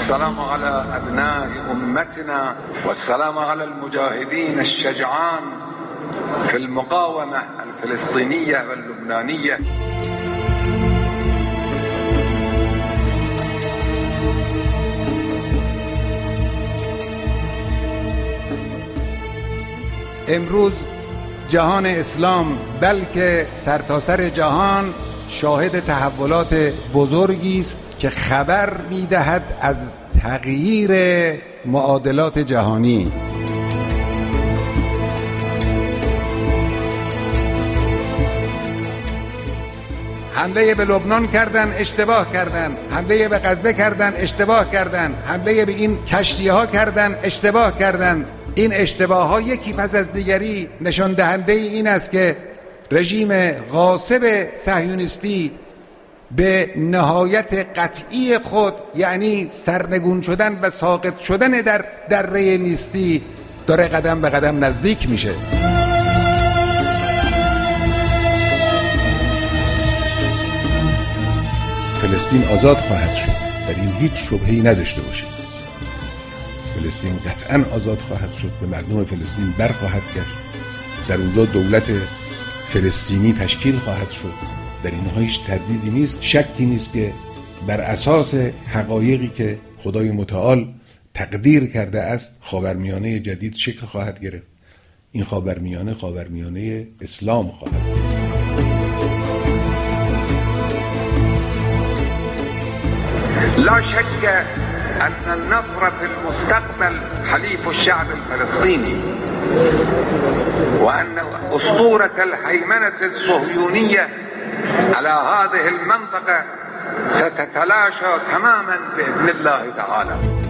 والسلام على أبناء أمتنا والسلام على المجاهدين الشجعان في المقاومة الفلسطينية واللبنانية. امروز جهان اسلام بلکه سرتاسر جهان شاهد تحولات بزرگی است که خبر می‌دهد از تغییر معادلات جهانی. حمله به لبنان کردن، اشتباه کردن. حمله به غزه کردن، اشتباه کردن. حمله به این کشتی‌ها کردن، اشتباه کردن. این اشتباه‌ها یکی پس از دیگری نشان دهنده این است که رژیم غاصب صهیونیستی به نهایت قطعی خود، یعنی سرنگون شدن و ساقط شدن در دره نیستی، داره قدم به قدم نزدیک میشه. فلسطین آزاد خواهد شد، در این هیچ شبهه‌ای نداشته باشید. فلسطین قطعاً آزاد خواهد شد، به مردم فلسطین برخواهد کرد، در اونجا دولت فلسطینی تشکیل خواهد شد. در اینها هیچ تردیدی نیست، شکی نیست که بر اساس حقایقی که خدای متعال تقدیر کرده است خاورمیانه جدید شکل خواهد گرفت. این خاورمیانه اسلام خواهد بود. لا شك أن النصر في المستقبل حليف الشعب الفلسطيني، وأن أسطورة الهيمنة الصهيونية على هذه المنطقة ستتلاشى تماما بإذن الله تعالى.